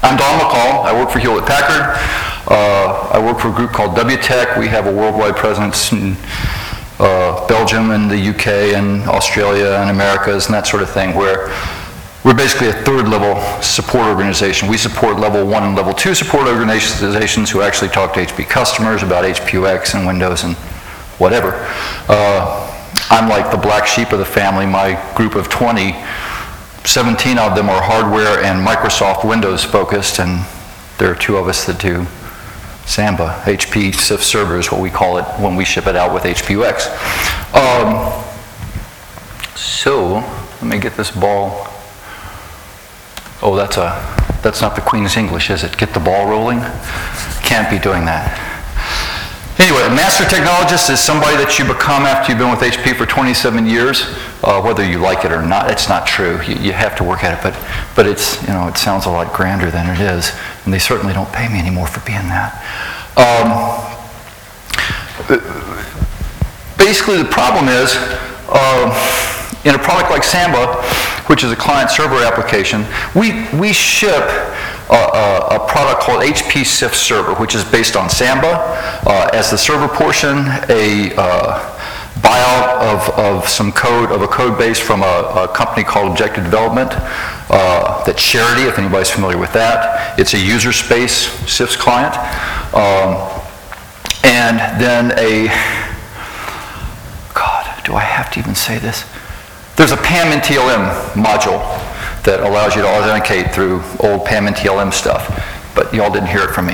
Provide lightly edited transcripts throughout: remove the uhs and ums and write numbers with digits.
I'm Don McCall. I work for Hewlett-Packard. I work for a group called WTech. We have a worldwide presence in Belgium and the UK and Australia and Americas and that sort of thing, where we're basically a third-level support organization. We support level 1 and level 2 support organizations who actually talk to HP customers about HP-UX and Windows and whatever. I'm like the black sheep of the family. My group of 20, 17 of them are hardware and Microsoft Windows focused, and there are 2 of us that do Samba, HP CIF server is what we call it when we ship it out with HP-UX. So, let me get this ball. Oh, that's not the Queen's English, is it? Get the ball rolling? Can't be doing that. Anyway, a master technologist is somebody that you become after you've been with HP for 27 years, whether you like it or not. It's not true. You have to work at it, but it's, it sounds a lot grander than it is, and they certainly don't pay me anymore for being that. Basically, the problem is, in a product like Samba, which is a client-server application, we ship a product called HP CIF Server, which is based on Samba as the server portion, a buyout of some code, of a code base from a company called Objective Development, that's Charity, if anybody's familiar with that. It's a user space CIFS client. And then God, do I have to even say this? There's a PAM and TLM module that allows you to authenticate through old PAM and TLM stuff, but y'all didn't hear it from me.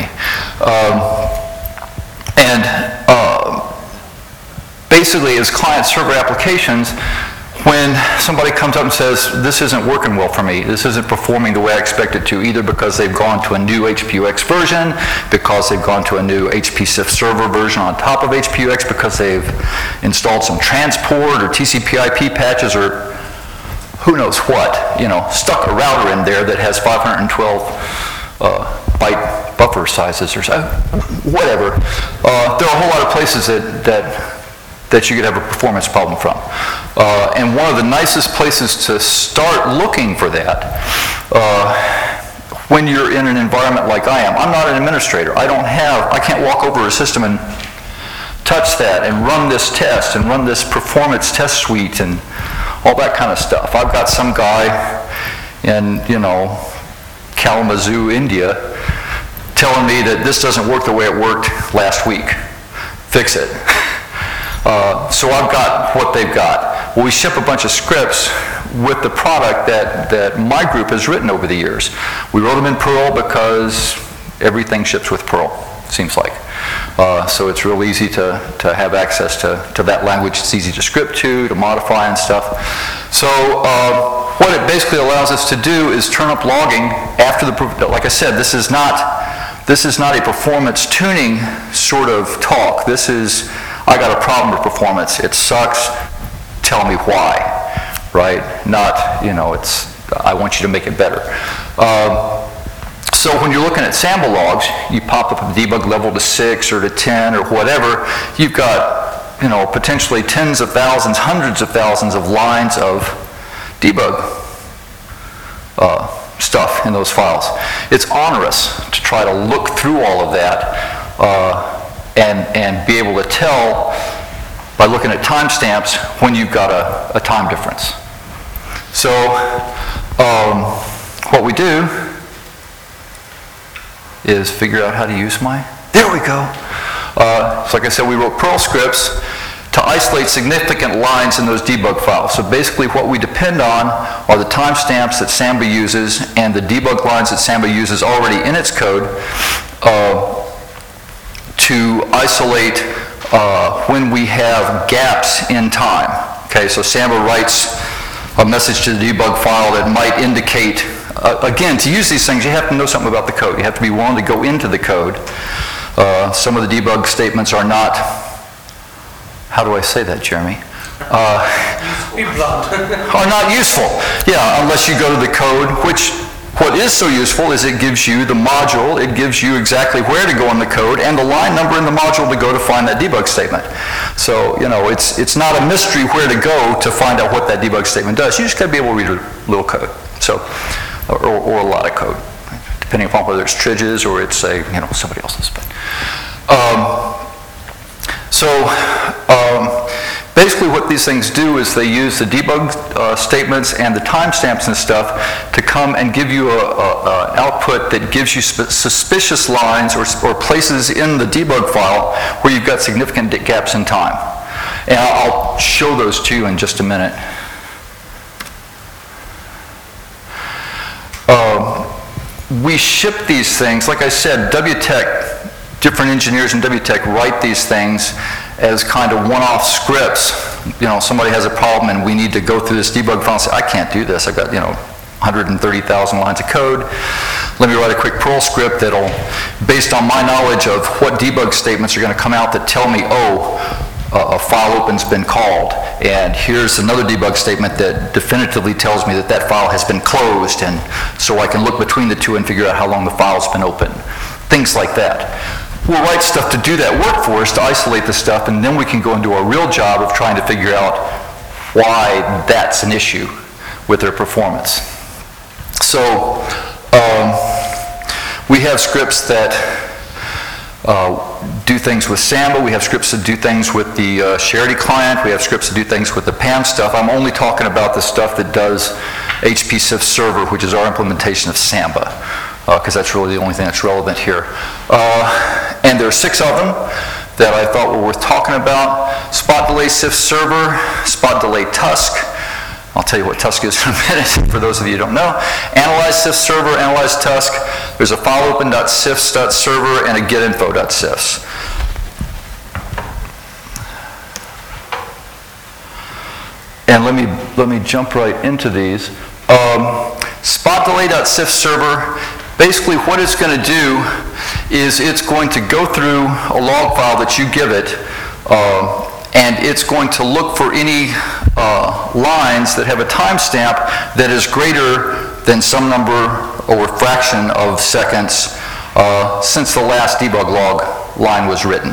Basically, as client-server applications, when somebody comes up and says, this isn't working well for me, this isn't performing the way I expect it to, either because they've gone to a new HP-UX version, because they've gone to a new HP CIF server version on top of HP-UX, because they've installed some transport or TCP/IP patches or who knows what, stuck a router in there that has 512 byte buffer sizes or so, whatever. There are a whole lot of places that you could have a performance problem from. And one of the nicest places to start looking for that, when you're in an environment like I am, I'm not an administrator. I can't walk over a system and touch that and run this test and run this performance test suite and all that kind of stuff. I've got some guy in, Kalamazoo, India, telling me that this doesn't work the way it worked last week. Fix it. So I've got what they've got. Well, we ship a bunch of scripts with the product that my group has written over the years. We wrote them in Perl because everything ships with Perl, seems like. So it's real easy to have access to that language. It's easy to script to modify and stuff. So what it basically allows us to do is turn up logging after like I said, this is not a performance tuning sort of talk. This is, I got a problem with performance. It sucks. Tell me why, right? Not, I want you to make it better. So when you're looking at Samba logs, you pop up a debug level to 6 or to 10 or whatever, you've got, potentially tens of thousands, hundreds of thousands of lines of debug stuff in those files. It's onerous to try to look through all of that and be able to tell by looking at timestamps when you've got a time difference. So what we do is figure out how to use there we go. So like I said, we wrote Perl scripts to isolate significant lines in those debug files. So basically what we depend on are the timestamps that Samba uses and the debug lines that Samba uses already in its code to isolate when we have gaps in time. Okay, so Samba writes a message to the debug file that might indicate, again, to use these things, you have to know something about the code. You have to be willing to go into the code. Some of the debug statements are not, how do I say that, Jeremy? Are not useful. Yeah, unless you go to the code, which what is so useful is it gives you the module, it gives you exactly where to go in the code and the line number in the module to go to find that debug statement. So, it's not a mystery where to go to find out what that debug statement does. You just got to be able to read a little code, so, or a lot of code. depending upon whether it's Tridge's or it's somebody else's. Basically what these things do is they use the debug statements and the timestamps and stuff to come and give you an output that gives you suspicious lines or places in the debug file where you've got significant gaps in time. And I'll show those to you in just a minute. We ship these things, like I said, WTech, different engineers in WTech write these things as kind of one-off scripts. Somebody has a problem and we need to go through this debug file and say, I can't do this. I've got, 130,000 lines of code. Let me write a quick Perl script that'll, based on my knowledge of what debug statements are going to come out that tell me, a file open's been called, and here's another debug statement that definitively tells me that that file has been closed, and so I can look between the two and figure out how long the file's been open. Things like that. We'll write stuff to do that work for us, to isolate the stuff, and then we can go and do our real job of trying to figure out why that's an issue with their performance. So we have scripts that do things with Samba. We have scripts that do things with the Charity client. We have scripts that do things with the PAM stuff. I'm only talking about the stuff that does HPSIF server, which is our implementation of Samba, because that's really the only thing that's relevant here. And there are 6 of them that I thought were worth talking about. Spot delay CIF server, spot delay Tusk. I'll tell you what Tusk is in a minute for those of you who don't know. Analyze CIF server, analyze Tusk. There's a file open.cifs.server and a getinfo.cifs. And let me jump right into these. Spot delay.cif server, basically what it's going to do is it's going to go through a log file that you give it, and it's going to look for any lines that have a timestamp that is greater than some number or fraction of seconds since the last debug log line was written.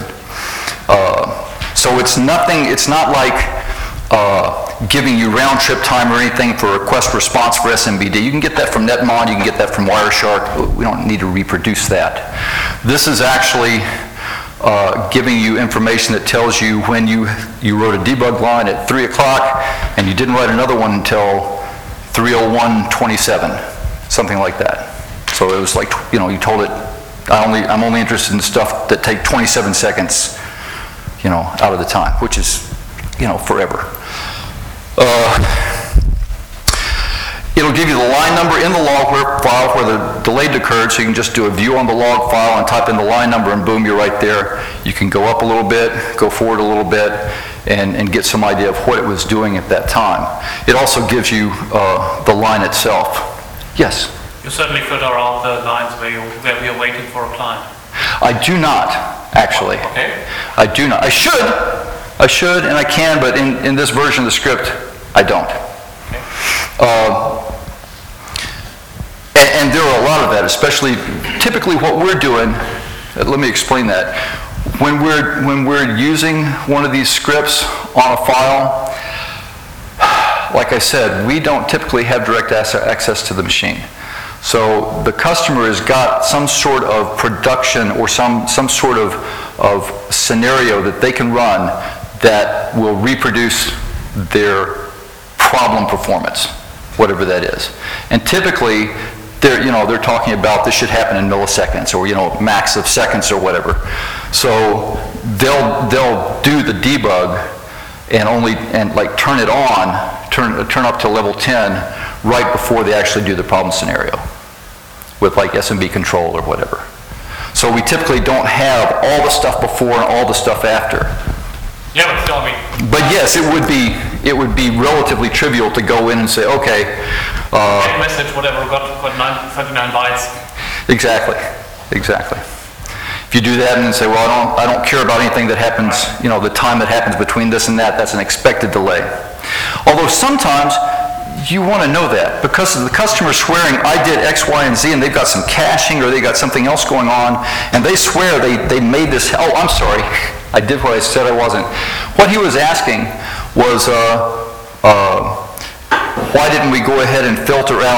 So it's not like giving you round trip time or anything for request response for SMBD. You can get that from Netmon, you can get that from Wireshark. We don't need to reproduce that. This is actually giving you information that tells you when you wrote a debug line at 3 o'clock and you didn't write another one until 3:01:27, something like that. So it was like, you told it, I'm only interested in stuff that take 27 seconds, out of the time, which is, forever. It'll give you the line number in the log file where the delay occurred, so you can just do a view on the log file and type in the line number, and boom, you're right there. You can go up a little bit, go forward a little bit, and get some idea of what it was doing at that time. It also gives you the line itself. Yes? You certainly filter out the lines where we are waiting for a client. I do not, actually. Okay. I do not. I should and I can, but in this version of the script, I don't. And there are a lot of that, especially, typically what we're doing, let me explain that. When we're using one of these scripts on a file, like I said, we don't typically have direct access to the machine. So the customer has got some sort of production or some sort of scenario that they can run that will reproduce their problem performance, whatever that is. And typically, they're talking about this should happen in milliseconds or max of seconds or whatever. So they'll do the debug and like turn it on, turn up to level 10 right before they actually do the problem scenario with like SMB control or whatever. So we typically don't have all the stuff before and all the stuff after. Yeah, but tell me. But yes, it would be relatively trivial to go in and say, okay. Message, whatever, got 39 bytes. Exactly. If you do that and then say, well, I don't care about anything that happens, the time that happens between this and that, that's an expected delay. Although sometimes you want to know that because the customer's swearing, I did X, Y, and Z, and they've got some caching or they got something else going on, and they swear they made this, oh, I'm sorry, I did what I said I wasn't. What he was asking was, why didn't we go ahead and filter out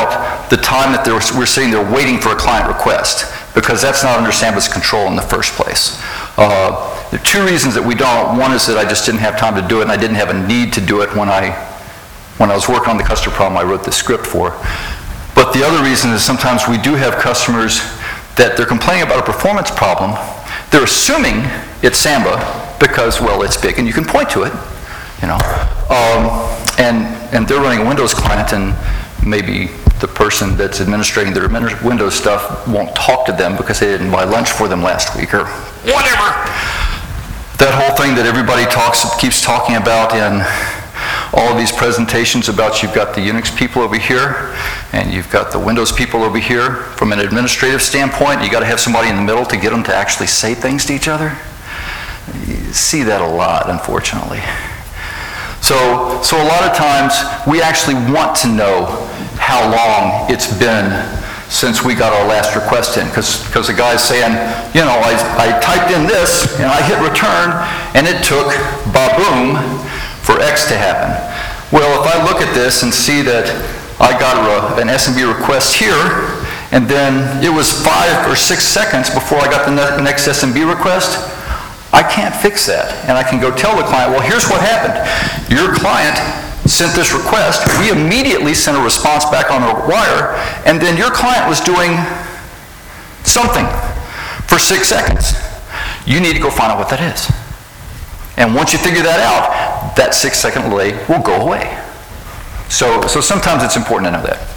the time that we're sitting there waiting for a client request, because that's not under Samba's control in the first place. There are two reasons that we don't. One is that I just didn't have time to do it, and I didn't have a need to do it when I was working on the customer problem I wrote the script for. But the other reason is sometimes we do have customers that they're complaining about a performance problem. They're assuming it's Samba because, well, it's big and you can point to it, you know. And they're running a Windows client, and maybe the person that's administrating their Windows stuff won't talk to them because they didn't buy lunch for them last week or whatever. That whole thing that everybody keeps talking about in all of these presentations about you've got the Unix people over here and you've got the Windows people over here. From an administrative standpoint, you got to have somebody in the middle to get them to actually say things to each other. You see that a lot, unfortunately. So a lot of times we actually want to know how long it's been since we got our last request in, because the guy's saying, you know, I typed in this and I hit return and it took ba-boom for X to happen. Well, if I look at this and see that I got an SMB request here, and then it was 5 or 6 seconds before I got the next SMB request, I can't fix that. And I can go tell the client, well, here's what happened. Your client sent this request, we immediately sent a response back on the wire, and then your client was doing something for 6 seconds. You need to go find out what that is. And once you figure that out, that 6-second delay will go away. So sometimes it's important to know that.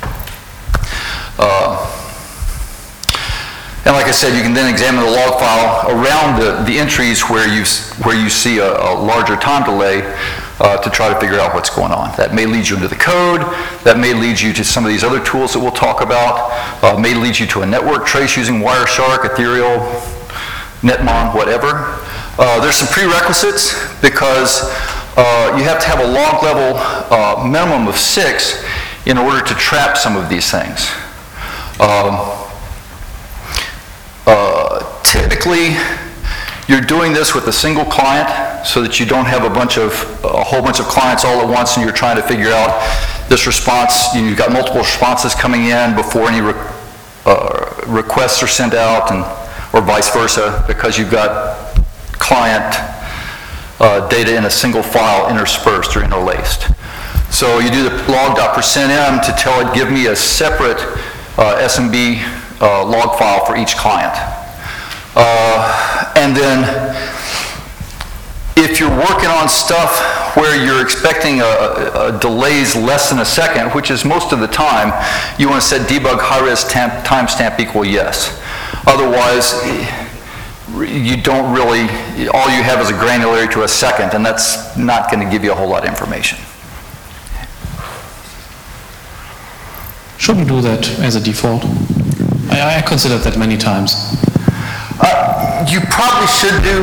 And like I said, you can then examine the log file around the entries where you see a larger time delay to try to figure out what's going on. That may lead you into the code. That may lead you to some of these other tools that we'll talk about. May lead you to a network trace using Wireshark, Ethereal, Netmon, whatever. There's some prerequisites because you have to have a log level minimum of 6 in order to trap some of these things. Typically, you're doing this with a single client so that you don't have a whole bunch of clients all at once and you're trying to figure out this response. You've got multiple responses coming in before any requests are sent out, or vice versa, because you've got client data in a single file interspersed or interlaced. So you do the log.%m to tell it, give me a separate SMB log file for each client. And then if you're working on stuff where you're expecting a delays less than a second, which is most of the time, you want to set debug high-res timestamp equal yes. Otherwise, you don't really, all you have is a granularity to a second, and that's not going to give you a whole lot of information. Shouldn't do that as a default. I considered that many times. You probably should do,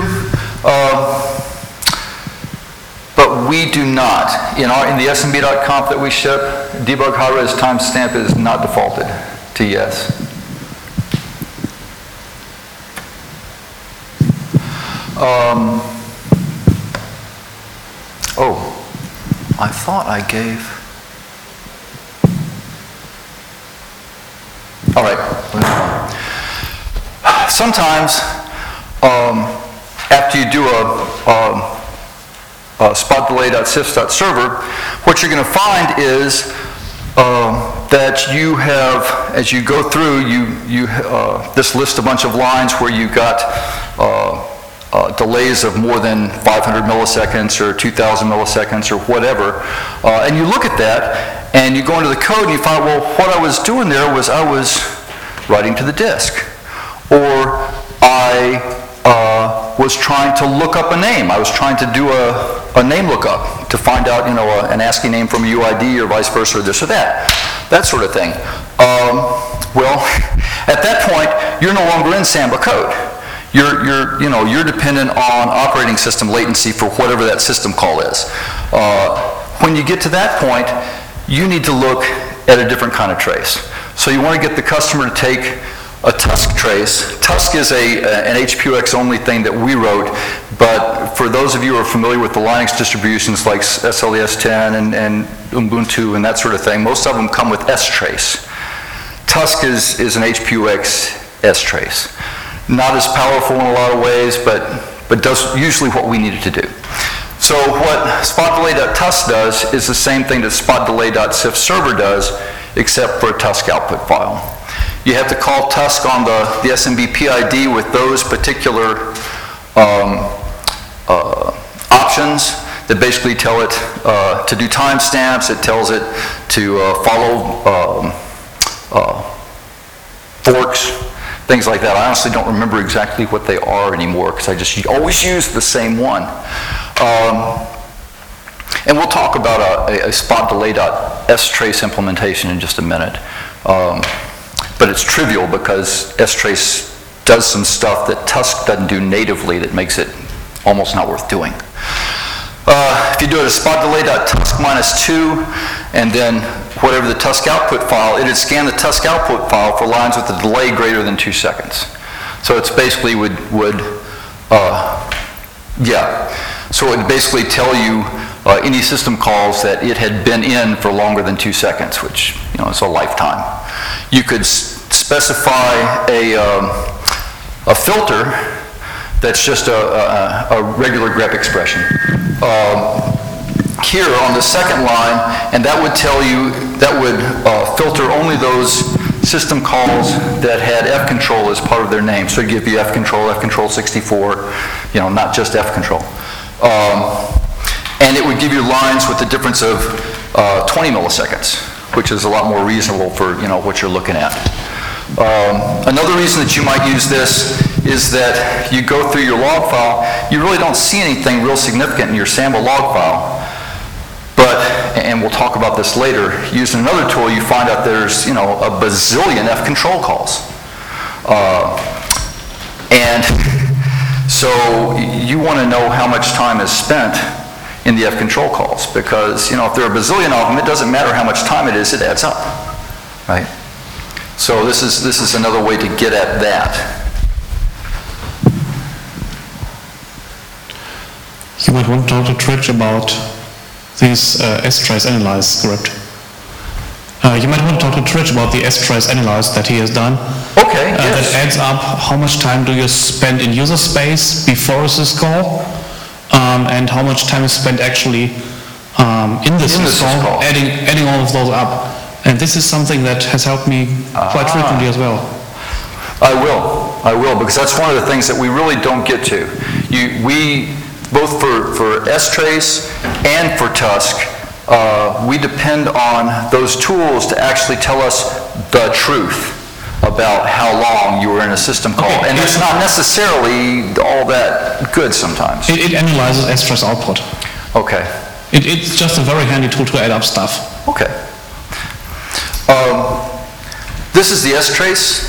but we do not. In the smb.conf that we ship, debug high-res timestamp is not defaulted to yes. I thought I gave. All right. Sometimes, after you do a spot delay.sys.server, what you're going to find is that you have, as you go through, this lists a bunch of lines where you've got delays of more than 500 milliseconds or 2,000 milliseconds or whatever, and you look at that and you go into the code and you find, well, what I was doing there was I was writing to the disk, or I was trying to look up a name. I was trying to do a name lookup to find out, an ASCII name from a UID or vice versa, or this or that sort of thing. Well, at that point, you're no longer in Samba code. You're dependent on operating system latency for whatever that system call is. When you get to that point, you need to look at a different kind of trace. So you want to get the customer to take a Tusk trace. Tusk is an HPUX only thing that we wrote, but for those of you who are familiar with the Linux distributions like SLES 10 and Ubuntu and that sort of thing, most of them come with strace. Tusk is an HPUX S-trace. Not as powerful in a lot of ways, but does usually what we need it to do. So what spotdelay.tusk does is the same thing that spotdelay.cif server does, except for a Tusk output file. You have to call Tusk on the SMB PID with those particular options that basically tell it to do timestamps. It tells it to follow forks, things like that. I honestly don't remember exactly what they are anymore because I just always use the same one. And we'll talk about a spotdelay.strace implementation in just a minute. But it's trivial because strace does some stuff that Tusk doesn't do natively that makes it almost not worth doing. If you do it as spotdelay.tusk -2, and then whatever the Tusk output file, it'd scan the Tusk output file for lines with a delay greater than 2 seconds. So it's basically So it would basically tell you any system calls that it had been in for longer than 2 seconds, which, you know, is a lifetime. You could specify a filter that's just a regular grep expression. Here on the second line, and that would tell you, that would filter only those system calls that had F-control as part of their name. So it'd give you F-control 64, you know, not just F-control. And it would give you lines with the difference of 20 milliseconds, which is a lot more reasonable for, you know, what you're looking at. Another reason that you might use this is that you go through your log file, you really don't see anything real significant in your sample log file. But, and we'll talk about this later, using another tool, you find out there's, you know, a bazillion F-control calls. And so you want to know how much time is spent in the F-control calls, because, you know, if there are a bazillion of them, it doesn't matter how much time it is, it adds up, right? So this is another way to get at that. You might want to talk to Tridge about this strace analyze script. You might want to talk to Tridge about the strace analyze that he has done. Okay, yes. That adds up how much time do you spend in user space before a syscall, and how much time is spent actually in the syscall, adding all of those up. And this is something that has helped me quite frequently as well. I will, because that's one of the things that we really don't get to. We, both for strace and for Tusk, we depend on those tools to actually tell us the truth about how long you were in a system call. Okay, and it's not necessarily all that good sometimes. It analyzes strace output. Okay. It's just a very handy tool to add up stuff. Okay. This is the strace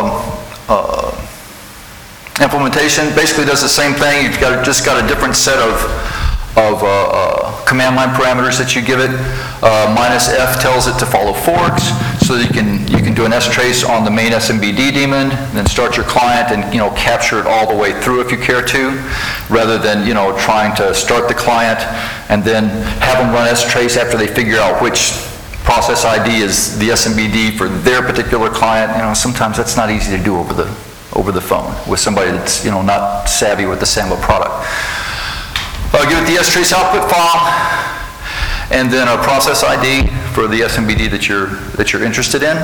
implementation. Basically does the same thing. You've just got a different set of command line parameters that you give it. -F tells it to follow forks, so that you can do an strace on the main SMBD daemon, then start your client and, you know, capture it all the way through if you care to, rather than, you know, trying to start the client and then have them run strace after they figure out which process ID is the SMBD for their particular client. You know, sometimes that's not easy to do over the phone with somebody that's, you know, not savvy with the SAML product. Give it the strace output file, and then a process ID for the SMBD that you're interested in.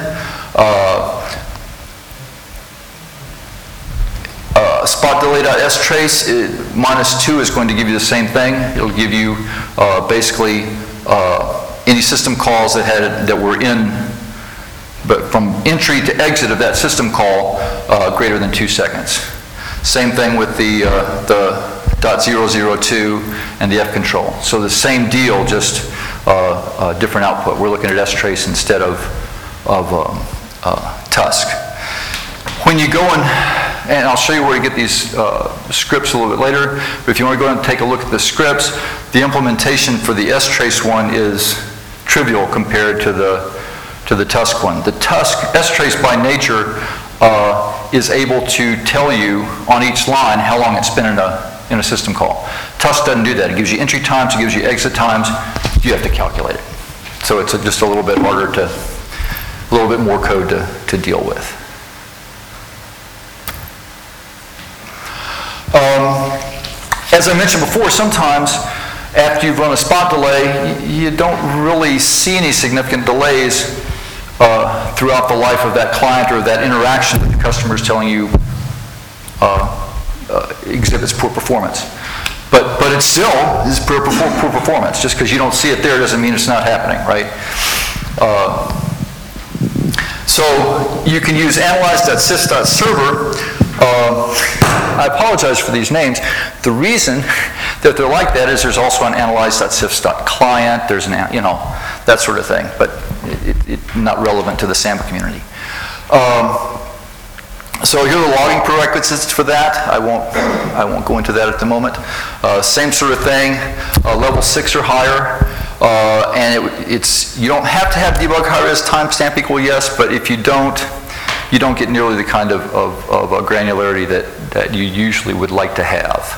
Spotdelay.strace -2 is going to give you the same thing. It'll give you basically any system calls that were in, but from entry to exit of that system call, greater than 2 seconds. Same thing with the .002 and the F-control. So the same deal, just different output. We're looking at strace instead of Tusk. When you go and I'll show you where to get these scripts a little bit later, but if you want to go and take a look at the scripts, the implementation for the strace one is trivial compared to the Tusk one. The Tusk strace by nature is able to tell you on each line how long it's been in a system call. Tusk doesn't do that. It gives you entry times, it gives you exit times. You have to calculate it. So it's just a little bit harder little bit more code to deal with. As I mentioned before, sometimes after you've run a spot delay, you don't really see any significant delays throughout the life of that client or that interaction that the customer is telling you exhibits poor performance. But it still is poor performance. Just because you don't see it there doesn't mean it's not happening, right? So you can use analyze.sys.server. I apologize for these names. The reason that they're like that is there's also an analyze.sys.client. There's an, that sort of thing, but it's not relevant to the Samba community. So here are the logging prerequisites for that. I won't go into that at the moment. Same sort of thing, level 6 or higher. And you don't have to have debug high-res timestamp equal yes, but if you don't get nearly the kind of granularity that you usually would like to have.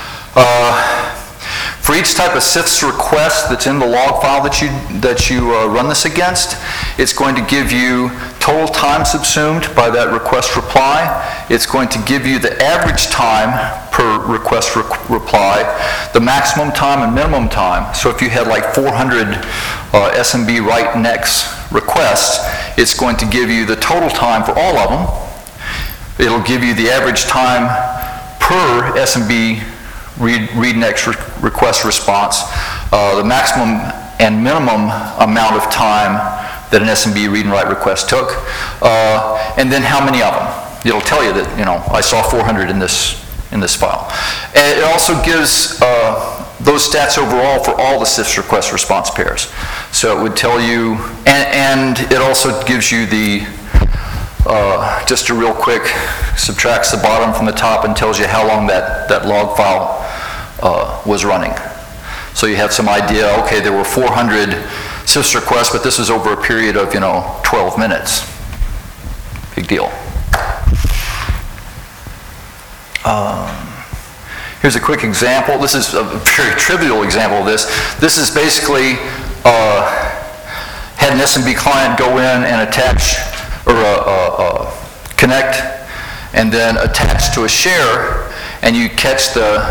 For each type of SIFS request that's in the log file that you run this against, it's going to give you total time subsumed by that request reply. It's going to give you the average time per request reply, the maximum time and minimum time. So if you had like 400 SMB write next requests, it's going to give you the total time for all of them. It'll give you the average time per SMB read next request response, the maximum and minimum amount of time that an SMB read and write request took, and then how many of them. It'll tell you that, I saw 400 in this file. And it also gives those stats overall for all the SIFS request response pairs. So it would tell you, and it also gives you the, just a real quick, subtracts the bottom from the top and tells you how long that log file was running. So you have some idea, okay, there were 400 SIFS requests, but this is over a period of, 12 minutes. Big deal. Here's a quick example. This is a very trivial example of this. This is basically, had an SMB client go in and attach, or connect, and then attach to a share, and you catch the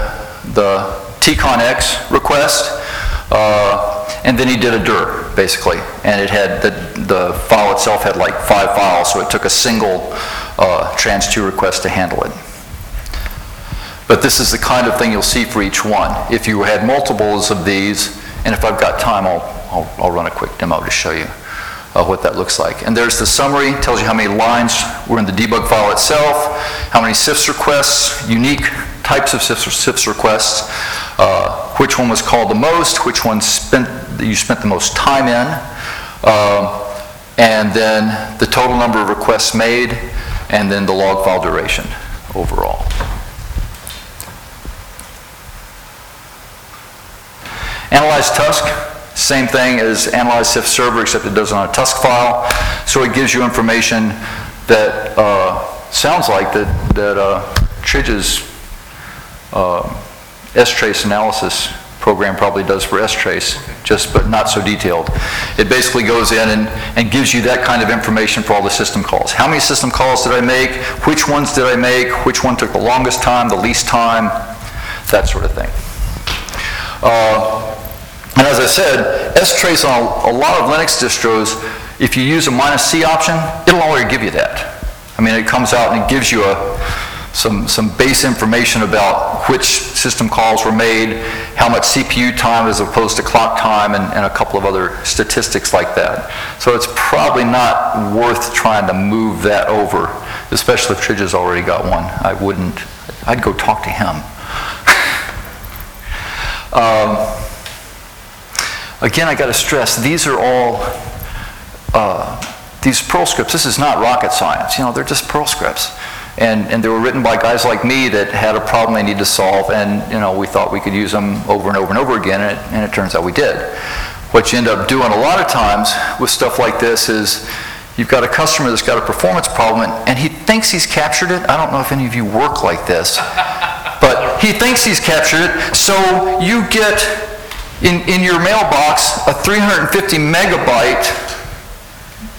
tconx request, and then he did a dir, basically. And it had, the file itself had like 5 files, so it took a single trans2 request to handle it. But this is the kind of thing you'll see for each one. If you had multiples of these, and if I've got time, I'll run a quick demo to show you what that looks like. And there's the summary, tells you how many lines were in the debug file itself, how many SIFS requests, unique types of SIFS requests, which one was called the most, which one you spent the most time in, and then the total number of requests made, and then the log file duration overall. Analyze Tusk, same thing as Analyze SIFS server, except it does it on a Tusk file. So it gives you information that sounds like that Tridge's strace analysis program probably does for strace, but not so detailed. It basically goes in and gives you that kind of information for all the system calls. How many system calls did I make? Which ones did I make? Which one took the longest time, the least time? That sort of thing. And as I said, strace on a lot of Linux distros, if you use a -C option, it'll already give you that. I mean, it comes out and it gives you some base information about which system calls were made, how much CPU time as opposed to clock time, and a couple of other statistics like that. So it's probably not worth trying to move that over, especially if Tridge has already got one. I'd go talk to him. Again, I got to stress, these are all, these Perl scripts, this is not rocket science. They're just Perl scripts. And they were written by guys like me that had a problem they needed to solve, and we thought we could use them over and over and over again, and it turns out we did. What you end up doing a lot of times with stuff like this is you've got a customer that's got a performance problem, and he thinks he's captured it. I don't know if any of you work like this, but he thinks he's captured it, so you get in your mailbox a 350 megabyte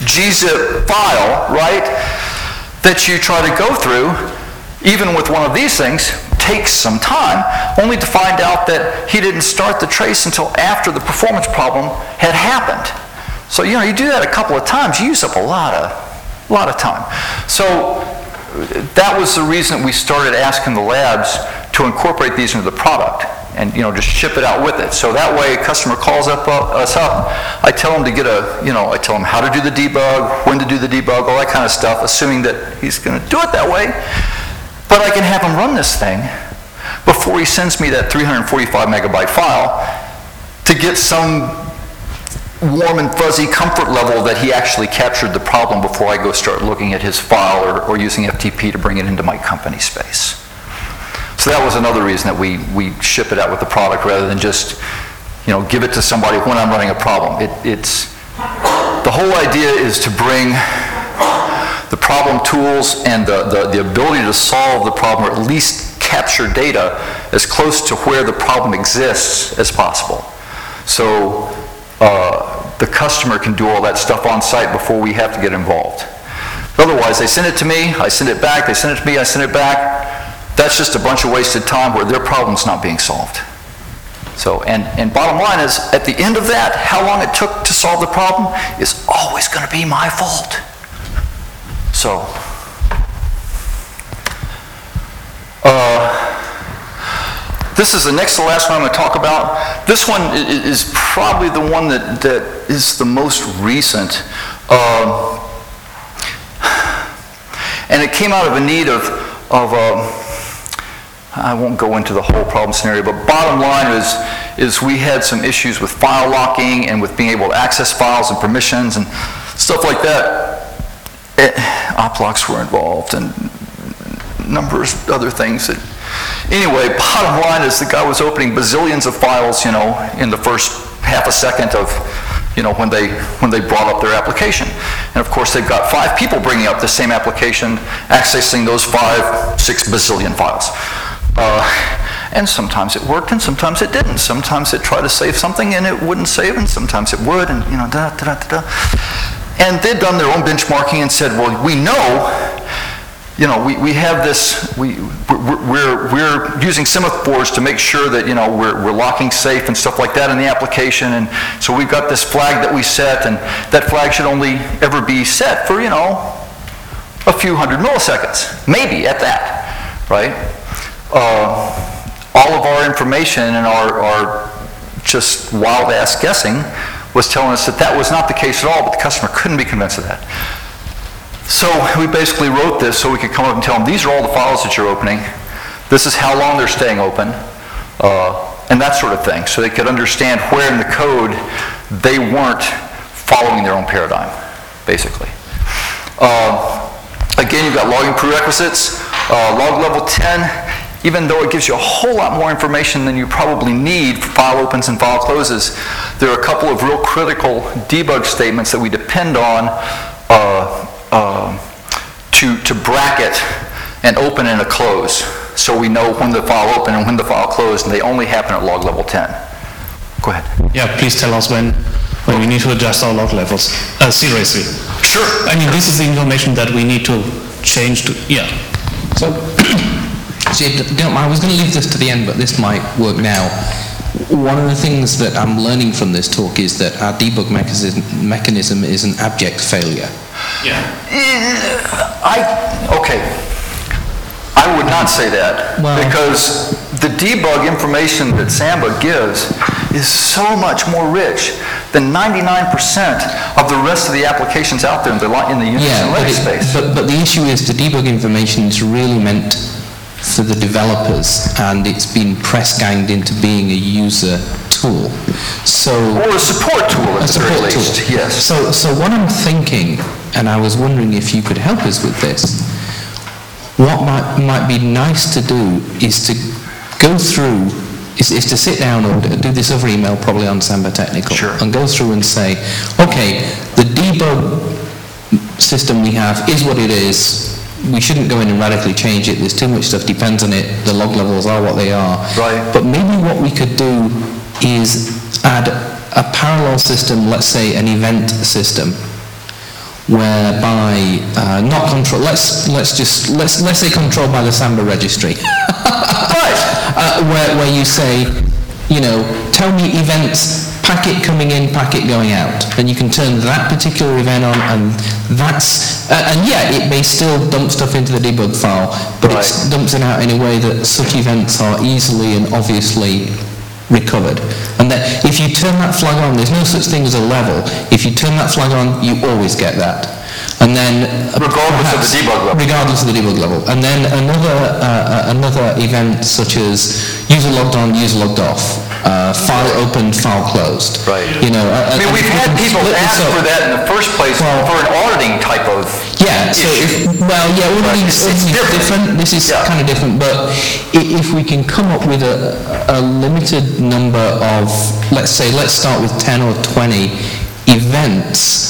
gzip file, right, that you try to go through, even with one of these things, takes some time, only to find out that he didn't start the trace until after the performance problem had happened. So, you do that a couple of times, you use up a lot of time. So that was the reason we started asking the labs to incorporate these into the product and, just ship it out with it. So that way, a customer calls us up, I tell them to get I tell them how to do the debug, when to do the debug, all that kind of stuff, assuming that he's going to do it that way. But I can have him run this thing before he sends me that 345 megabyte file to get some warm and fuzzy comfort level that he actually captured the problem before I go start looking at his file or using FTP to bring it into my company space. So that was another reason that we ship it out with the product rather than just give it to somebody when I'm running a problem. The whole idea is to bring the problem tools and the ability to solve the problem, or at least capture data as close to where the problem exists as possible. So the customer can do all that stuff on site before we have to get involved. Otherwise, they send it to me, I send it back, they send it to me, I send it back. That's just a bunch of wasted time where their problem's not being solved. So, and bottom line is, at the end of that, how long it took to solve the problem is always going to be my fault. So, this is the next to last one I'm going to talk about. This one is probably the one that is the most recent. And it came out of a need of I won't go into the whole problem scenario, but bottom line is we had some issues with file locking and with being able to access files and permissions and stuff like that. Op locks were involved and numbers, other things. Anyway, bottom line is the guy was opening bazillions of files, in the first half a second of, when they brought up their application. And of course, they've got 5 people bringing up the same application, accessing those 5, 6 bazillion files. And sometimes it worked and sometimes it didn't. Sometimes it tried to save something and it wouldn't save, and sometimes it would, and And they'd done their own benchmarking and said, well, we know, we have this, we're using semaphores to make sure that, we're locking safe and stuff like that in the application, and so we've got this flag that we set, and that flag should only ever be set for, a few hundred milliseconds, maybe at that, right? All of our information and our just wild-ass guessing was telling us that that was not the case at all, but the customer couldn't be convinced of that. So we basically wrote this so we could come up and tell them, these are all the files that you're opening, this is how long they're staying open, and that sort of thing, so they could understand where in the code they weren't following their own paradigm, basically. Again, you've got logging prerequisites. Log level 10, even though it gives you a whole lot more information than you probably need for file opens and file closes, there are a couple of real critical debug statements that we depend on to bracket an open and a close, so we know when the file opened and when the file closed, and they only happen at log level 10. Go ahead. Yeah, please tell us when we need to adjust our log levels. Seriously. Sure. I mean, this is the information that we need to change to, yeah. So, I was going to leave this to the end, but this might work now. One of the things that I'm learning from this talk is that our debug mechanism is an abject failure. Yeah. Okay. I would not say that, because the debug information that Samba gives is so much more rich than 99% of the rest of the applications out there in the Unix and Linux space. But the issue is the debug information is really meant for the developers, and it's been press-ganged into being a user tool. Or a support tool at the very least, yes. So what I'm thinking, and I was wondering if you could help us with this, what might be nice to do is to go through, is to sit down or do this over email, probably on Samba Technical, sure, and go through and say, okay, the debug system we have is what it is. We shouldn't go in and radically change it. There's too much stuff depends on it. The log levels are what they are. Right. But maybe what we could do is add a parallel system, let's say an event system, whereby not control. Let's say controlled by the Samba registry. Where you say, tell me events, packet coming in, packet going out, and you can turn that particular event on, and it may still dump stuff into the debug file, but it dumps it out in a way that such events are easily and obviously recovered. And that if you turn that flag on, there's no such thing as a level. If you turn that flag on, you always get that. And then regardless of the debug level. Regardless of the debug level. And then another event such as user logged on, user logged off, file opened, file closed. Right. We've had people ask for that in the first place for an auditing type of issue. It's different. This is kind of different, but if we can come up with a limited number of, let's start with 10 or 20 events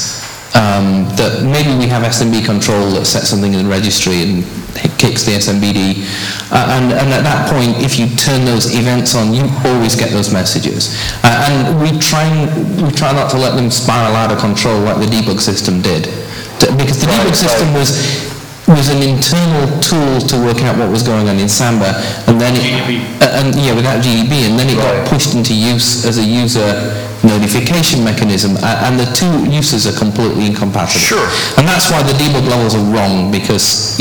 that maybe we have SMB control that sets something in the registry and kicks the SMBD, and at that point, if you turn those events on, you always get those messages. And we try not to let them spiral out of control like the debug system did, because the debug system was an internal tool to work out what was going on in Samba, and then without GDB, and then it got pushed into use as a user notification mechanism, and the two uses are completely incompatible. Sure. And that's why the debug levels are wrong, because,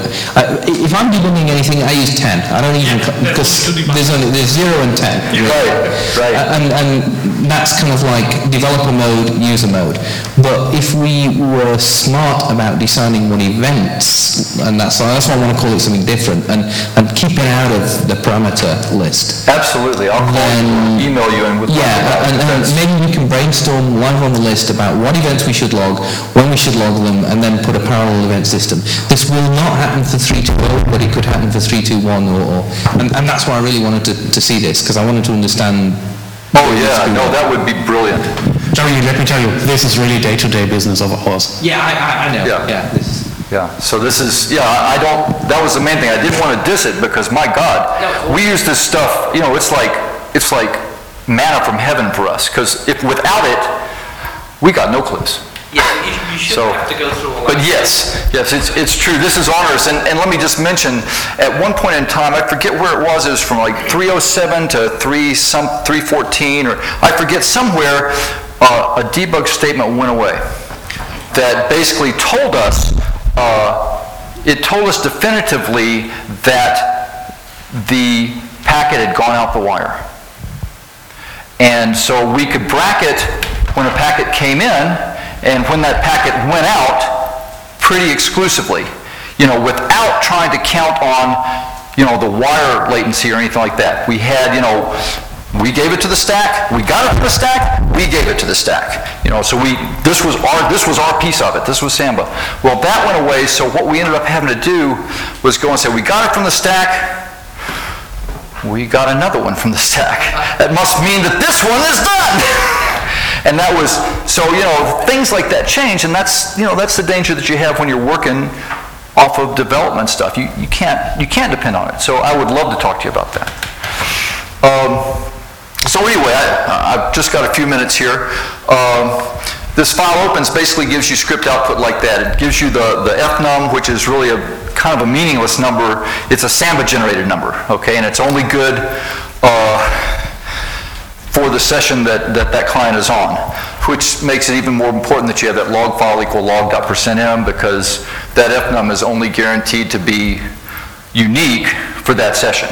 if I'm debugging anything, I use 10. I don't even, because there's 0 and 10. Right. And that's kind of like developer mode, user mode. But if we were smart about deciding what events, and that's why I want to call it something different, and keep it out of the parameter list. Absolutely. I'll call you, email you, and with and maybe we can brainstorm live on the list about what events we should log, when we should log them, and then put a parallel event system. This will not happen for 3.2.0, but it could happen for 3.2.1, and that's why I really wanted to see this, because I wanted to understand. Oh yeah, no, that would be brilliant. Jeremy, let me tell you, this is really day-to-day business of ours. Yeah, I know. Yeah, so this is, that was the main thing. I didn't want to diss it because, my God, we use this stuff, it's like manna from heaven for us, because if without it, we got no clues. Yeah, you shouldn't have to go through all that. But yes, it's true. This is onerous, and let me just mention, at one point in time, I forget where it was from like 307 to 314, or I forget, somewhere a debug statement went away that basically told us, definitively that the packet had gone out the wire. And so we could bracket when a packet came in and when that packet went out pretty exclusively, without trying to count on, the wire latency or anything like that. We had, we gave it to the stack, we got it to the stack, we gave it to the stack. So this was our piece of it. This was Samba. Well, that went away, so what we ended up having to do was go and say, we got it from the stack, we got another one from the stack. That must mean that this one is done. And that was, so, things like that change, and that's the danger that you have when you're working off of development stuff. You can't depend on it. So I would love to talk to you about that. So anyway, I've just got a few minutes here. This file opens basically gives you script output like that. It gives you the fnum, which is really a kind of a meaningless number. It's a Samba generated number, okay, and it's only good for the session that client is on, which makes it even more important that you have that log file equal log.%m, because that fnum is only guaranteed to be unique for that session.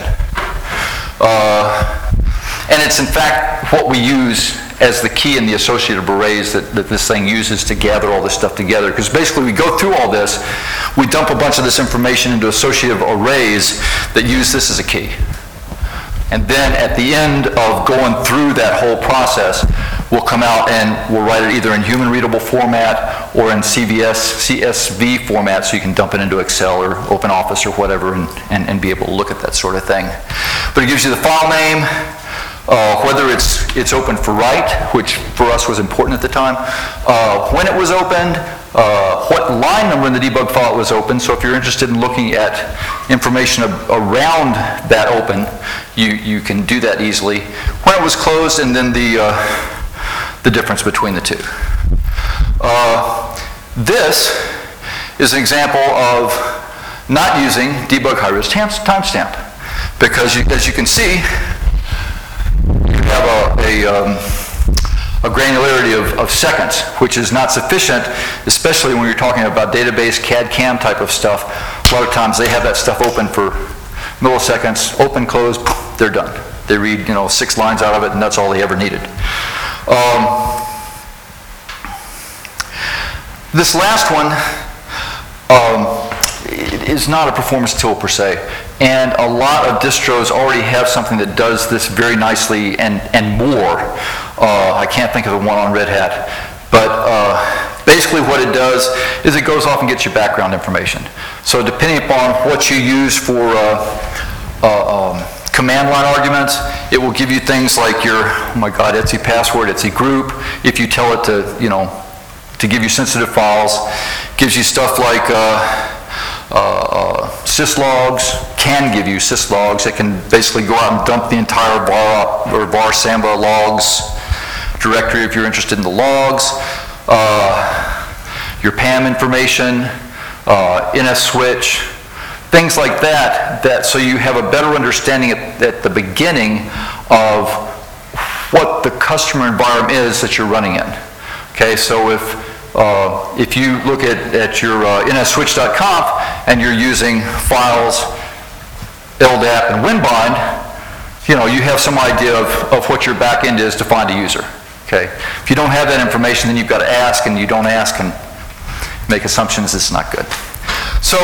And it's in fact what we use as the key in the associative arrays that this thing uses to gather all this stuff together. Because basically we go through all this, we dump a bunch of this information into associative arrays that use this as a key. And then at the end of going through that whole process, we'll come out and we'll write it either in human readable format or in CSV format, so you can dump it into Excel or OpenOffice or whatever and be able to look at that sort of thing. But it gives you the file name, whether it's open for write, which for us was important at the time, when it was opened, what line number in the debug file it was open. So if you're interested in looking at information around that open, you can do that easily. When it was closed, and then the difference between the two. This is an example of not using debug high-risk timestamp, because as you can see, you have a granularity of seconds, which is not sufficient, especially when you're talking about database, CAD/CAM type of stuff. A lot of times they have that stuff open for milliseconds, open, close, they're done. They read, 6 lines out of it, and that's all they ever needed. This last one is not a performance tool per se, and a lot of distros already have something that does this very nicely and more. I can't think of the one on Red Hat, but basically what it does is it goes off and gets your background information. So depending upon what you use for command line arguments, it will give you things like your, oh my God, Etsy password, Etsy group. If you tell it to, to give you sensitive files, gives you stuff like syslogs, can give you syslogs. It can basically go out and dump the entire var Samba logs directory if you're interested in the logs, your PAM information, NS switch, things like that, so you have a better understanding at the beginning of what the customer environment is that you're running in. Okay, so if you look at your nsswitch.conf and you're using files LDAP and WinBind, you have some idea of what your back end is to find a user. Okay, if you don't have that information, then you've got to ask, and you don't ask and make assumptions. It's not good. So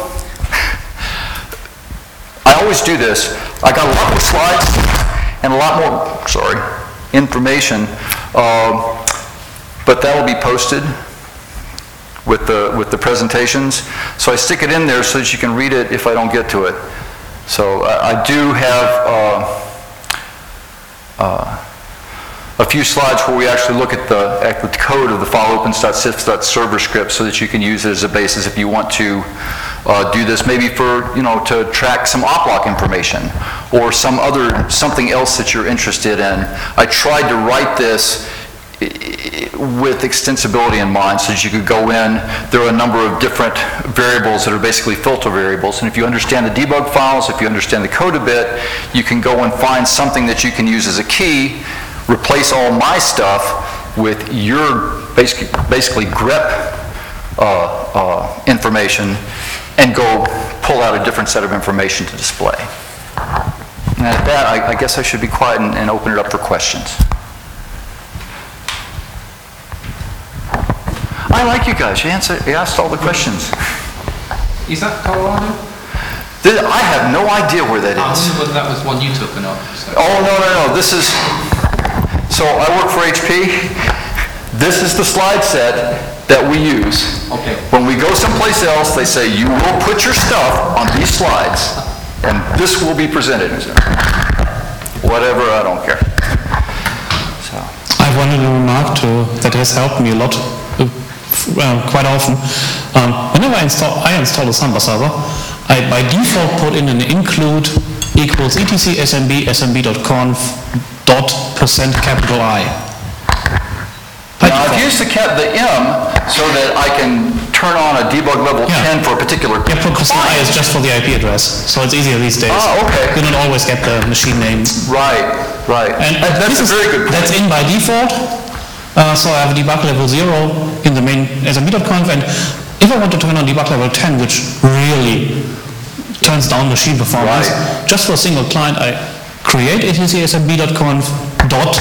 I always do this. I got a lot more slides and a lot more, information, but that will be posted with the presentations. So I stick it in there so that you can read it if I don't get to it. So I do have a few slides where we actually look at the code of the fileopens.sys.server script so that you can use it as a basis if you want to do this, maybe for, to track some op-lock information or something else that you're interested in. I tried to write this with extensibility in mind so that you could go in. There are a number of different variables that are basically filter variables, and if you understand the debug files, if you understand the code a bit, you can go and find something that you can use as a key, replace all my stuff with your basically grep information, and go pull out a different set of information to display. And at that, I guess I should be quiet and open it up for questions. I like you guys. You asked all the questions. Is that Colorado? I have no idea where that is. I wonder whether that was one you took or not. So. Oh, no. This is... So I work for HP. This is the slide set that we use. Okay. When we go someplace else, they say, you will put your stuff on these slides, and this will be presented. Whatever, I don't care. So. I wanted to remark too, that has helped me a lot, quite often. Whenever I install a Samba server, I by default put in an include equals etc smb smb.conf %I. Now I've used the M so that I can turn on a debug level 10 for a particular Yeah, %I is just for the IP address, so it's easier these days. Oh, okay. You don't always get the machine name. Right. And that's a very good point. That's in by default. So I have debug level 0 in the main smb.conf, and if I want to turn on debug level 10, which really turns down machine performance, just for a single client, I create etc smb.conf dot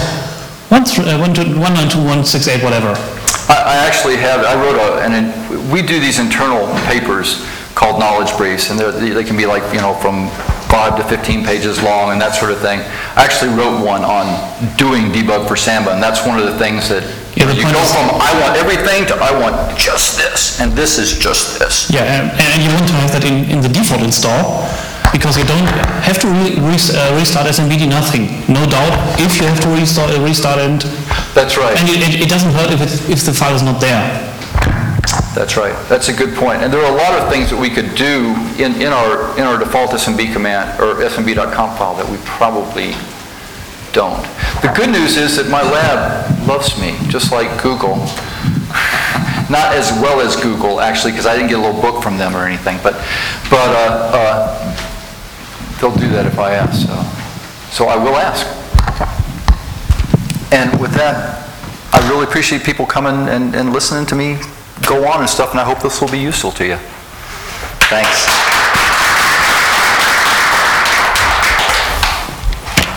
192.168 whatever. I actually have, we do these internal papers called knowledge briefs, and they can be like, from 5 to 15 pages long and that sort of thing. I actually wrote one on doing debug for Samba, and that's one of the things that you go from I want everything to I want just this, and this is just this. Yeah, and you want to have that in the default install, because you don't have to restart SMBD, nothing. No doubt, if you have to restart it. That's right. And it doesn't hurt if the file is not there. That's right. That's a good point. And there are a lot of things that we could do in our default SMB command or smb.conf file that we probably don't. The good news is that my lab loves me, just like Google. Not as well as Google, actually, because I didn't get a little book from them or anything, but they'll do that if I ask, so I will ask. And with that, I really appreciate people coming and listening to me go on and stuff, and I hope this will be useful to you. Thanks.